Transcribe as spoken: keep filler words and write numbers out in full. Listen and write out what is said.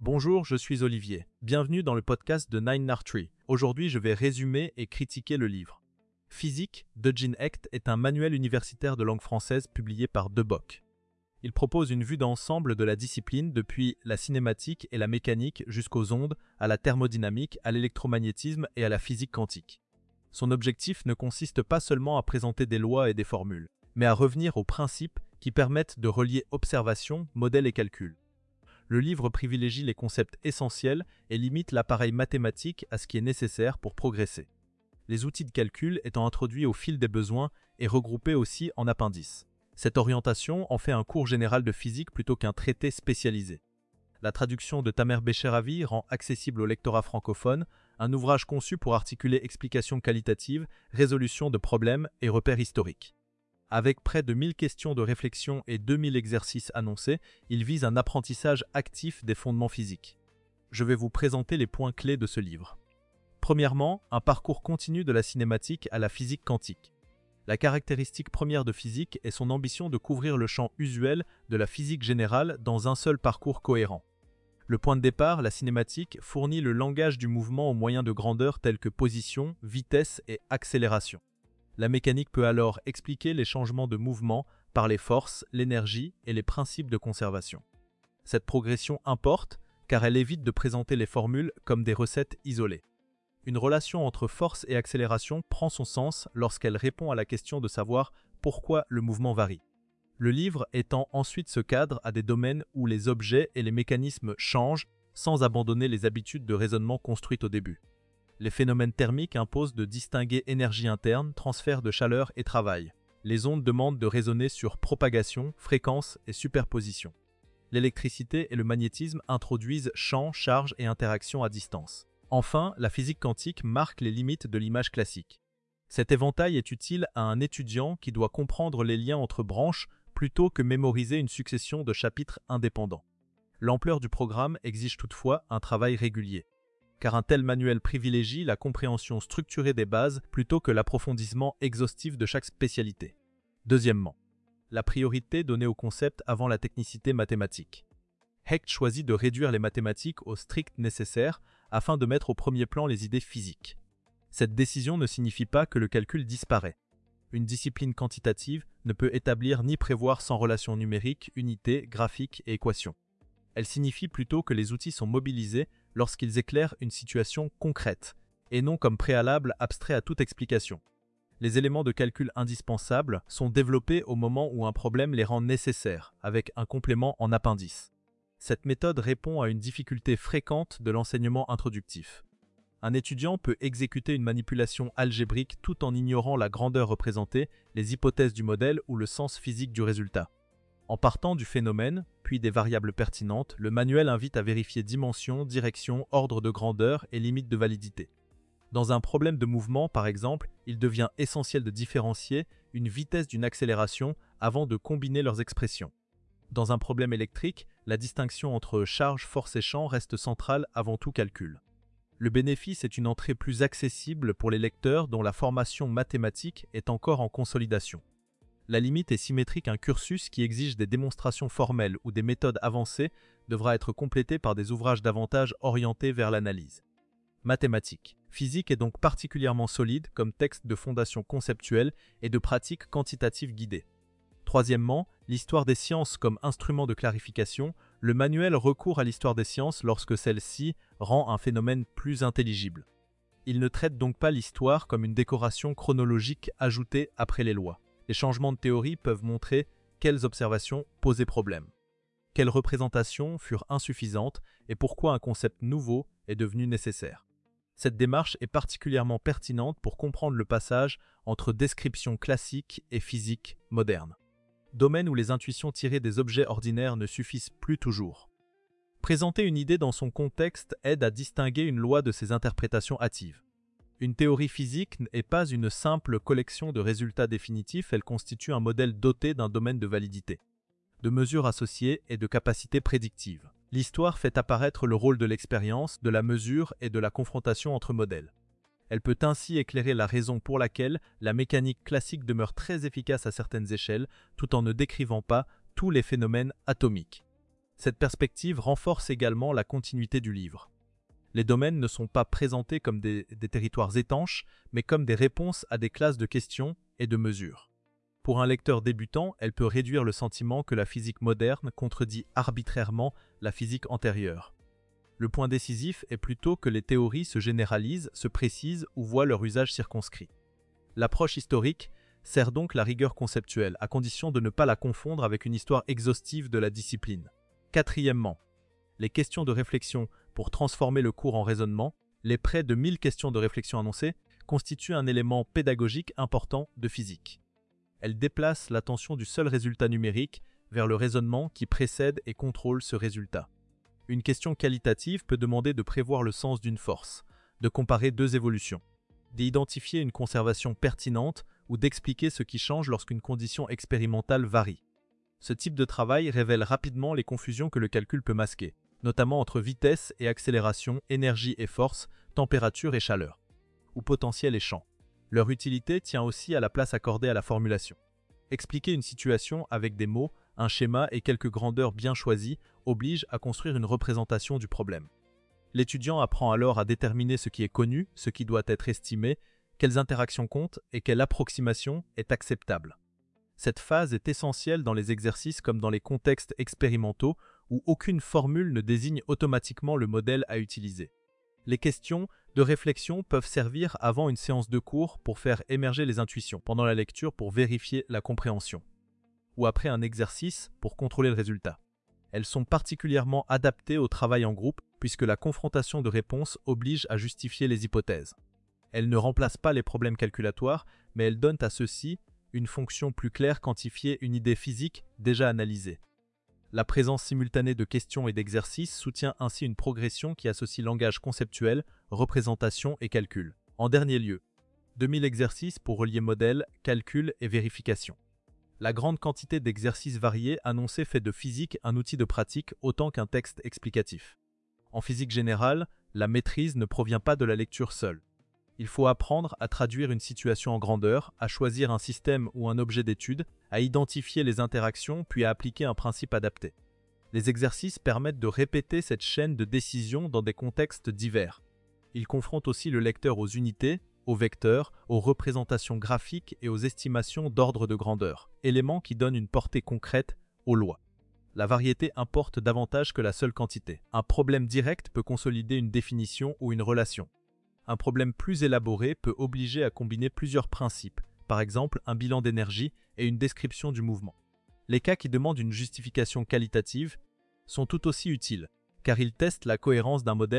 Bonjour, je suis Olivier. Bienvenue dans le podcast de Nine Art Tree. Aujourd'hui, je vais résumer et critiquer le livre. Physique de Gene Hecht est un manuel universitaire de langue française publié par De Bock. Il propose une vue d'ensemble de la discipline depuis la cinématique et la mécanique jusqu'aux ondes, à la thermodynamique, à l'électromagnétisme et à la physique quantique. Son objectif ne consiste pas seulement à présenter des lois et des formules, mais à revenir aux principes qui permettent de relier observation, modèle et calcul. Le livre privilégie les concepts essentiels et limite l'appareil mathématique à ce qui est nécessaire pour progresser. Les outils de calcul étant introduits au fil des besoins et regroupés aussi en appendices. Cette orientation en fait un cours général de physique plutôt qu'un traité spécialisé. La traduction de Tamer Besharavi rend accessible au lectorat francophone un ouvrage conçu pour articuler explications qualitatives, résolution de problèmes et repères historiques. Avec près de mille questions de réflexion et deux mille exercices annoncés, il vise un apprentissage actif des fondements physiques. Je vais vous présenter les points clés de ce livre. Premièrement, un parcours continu de la cinématique à la physique quantique. La caractéristique première de physique est son ambition de couvrir le champ usuel de la physique générale dans un seul parcours cohérent. Le point de départ, la cinématique, fournit le langage du mouvement aux moyens de grandeur tels que position, vitesse et accélération. La mécanique peut alors expliquer les changements de mouvement par les forces, l'énergie et les principes de conservation. Cette progression importe car elle évite de présenter les formules comme des recettes isolées. Une relation entre force et accélération prend son sens lorsqu'elle répond à la question de savoir pourquoi le mouvement varie. Le livre étend ensuite ce cadre à des domaines où les objets et les mécanismes changent sans abandonner les habitudes de raisonnement construites au début. Les phénomènes thermiques imposent de distinguer énergie interne, transfert de chaleur et travail. Les ondes demandent de raisonner sur propagation, fréquence et superposition. L'électricité et le magnétisme introduisent champ, charge et interaction à distance. Enfin, la physique quantique marque les limites de l'image classique. Cet éventail est utile à un étudiant qui doit comprendre les liens entre branches plutôt que mémoriser une succession de chapitres indépendants. L'ampleur du programme exige toutefois un travail régulier, car un tel manuel privilégie la compréhension structurée des bases plutôt que l'approfondissement exhaustif de chaque spécialité. Deuxièmement, la priorité donnée au concept avant la technicité mathématique. Hecht choisit de réduire les mathématiques au strict nécessaire afin de mettre au premier plan les idées physiques. Cette décision ne signifie pas que le calcul disparaît. Une discipline quantitative ne peut établir ni prévoir sans relation numérique, unité, graphique et équation. Elle signifie plutôt que les outils sont mobilisés lorsqu'ils éclairent une situation concrète, et non comme préalable abstrait à toute explication. Les éléments de calcul indispensables sont développés au moment où un problème les rend nécessaires, avec un complément en appendice. Cette méthode répond à une difficulté fréquente de l'enseignement introductif. Un étudiant peut exécuter une manipulation algébrique tout en ignorant la grandeur représentée, les hypothèses du modèle ou le sens physique du résultat. En partant du phénomène, puis des variables pertinentes, le manuel invite à vérifier dimension, direction, ordre de grandeur et limite de validité. Dans un problème de mouvement, par exemple, il devient essentiel de différencier une vitesse d'une accélération avant de combiner leurs expressions. Dans un problème électrique, la distinction entre charge, force et champ reste centrale avant tout calcul. Le bénéfice est une entrée plus accessible pour les lecteurs dont la formation mathématique est encore en consolidation. La limite est symétrique. Un cursus qui exige des démonstrations formelles ou des méthodes avancées devra être complété par des ouvrages davantage orientés vers l'analyse. Mathématiques. Physique est donc particulièrement solide comme texte de fondation conceptuelle et de pratique quantitative guidée. Troisièmement, l'histoire des sciences comme instrument de clarification. Le manuel recourt à l'histoire des sciences lorsque celle-ci rend un phénomène plus intelligible. Il ne traite donc pas l'histoire comme une décoration chronologique ajoutée après les lois. Les changements de théorie peuvent montrer quelles observations posaient problème, quelles représentations furent insuffisantes et pourquoi un concept nouveau est devenu nécessaire. Cette démarche est particulièrement pertinente pour comprendre le passage entre description classique et physique moderne, domaine où les intuitions tirées des objets ordinaires ne suffisent plus toujours. Présenter une idée dans son contexte aide à distinguer une loi de ses interprétations hâtives. Une théorie physique n'est pas une simple collection de résultats définitifs, elle constitue un modèle doté d'un domaine de validité, de mesures associées et de capacités prédictives. L'histoire fait apparaître le rôle de l'expérience, de la mesure et de la confrontation entre modèles. Elle peut ainsi éclairer la raison pour laquelle la mécanique classique demeure très efficace à certaines échelles, tout en ne décrivant pas tous les phénomènes atomiques. Cette perspective renforce également la continuité du livre. Les domaines ne sont pas présentés comme des, des territoires étanches, mais comme des réponses à des classes de questions et de mesures. Pour un lecteur débutant, elle peut réduire le sentiment que la physique moderne contredit arbitrairement la physique antérieure. Le point décisif est plutôt que les théories se généralisent, se précisent ou voient leur usage circonscrit. L'approche historique sert donc la rigueur conceptuelle, à condition de ne pas la confondre avec une histoire exhaustive de la discipline. Quatrièmement, les questions de réflexion pour transformer le cours en raisonnement, les près de mille questions de réflexion annoncées, constituent un élément pédagogique important de physique. Elles déplacent l'attention du seul résultat numérique vers le raisonnement qui précède et contrôle ce résultat. Une question qualitative peut demander de prévoir le sens d'une force, de comparer deux évolutions, d'identifier une conservation pertinente ou d'expliquer ce qui change lorsqu'une condition expérimentale varie. Ce type de travail révèle rapidement les confusions que le calcul peut masquer, notamment entre vitesse et accélération, énergie et force, température et chaleur, ou potentiel et champ. Leur utilité tient aussi à la place accordée à la formulation. Expliquer une situation avec des mots, un schéma et quelques grandeurs bien choisies oblige à construire une représentation du problème. L'étudiant apprend alors à déterminer ce qui est connu, ce qui doit être estimé, quelles interactions comptent et quelle approximation est acceptable. Cette phase est essentielle dans les exercices comme dans les contextes expérimentaux où aucune formule ne désigne automatiquement le modèle à utiliser. Les questions de réflexion peuvent servir avant une séance de cours pour faire émerger les intuitions, pendant la lecture pour vérifier la compréhension, ou après un exercice pour contrôler le résultat. Elles sont particulièrement adaptées au travail en groupe puisque la confrontation de réponses oblige à justifier les hypothèses. Elles ne remplacent pas les problèmes calculatoires, mais elles donnent à ceux-ci une fonction plus claire quantifier une idée physique déjà analysée. La présence simultanée de questions et d'exercices soutient ainsi une progression qui associe langage conceptuel, représentation et calcul. En dernier lieu, deux mille exercices pour relier modèle, calcul et vérification. La grande quantité d'exercices variés annoncés fait de physique un outil de pratique autant qu'un texte explicatif. En physique générale, la maîtrise ne provient pas de la lecture seule. Il faut apprendre à traduire une situation en grandeur, à choisir un système ou un objet d'étude, à identifier les interactions puis à appliquer un principe adapté. Les exercices permettent de répéter cette chaîne de décision dans des contextes divers. Ils confrontent aussi le lecteur aux unités, aux vecteurs, aux représentations graphiques et aux estimations d'ordre de grandeur, éléments qui donnent une portée concrète aux lois. La variété importe davantage que la seule quantité. Un problème direct peut consolider une définition ou une relation. Un problème plus élaboré peut obliger à combiner plusieurs principes, par exemple un bilan d'énergie et une description du mouvement. Les cas qui demandent une justification qualitative sont tout aussi utiles, car ils testent la cohérence d'un modèle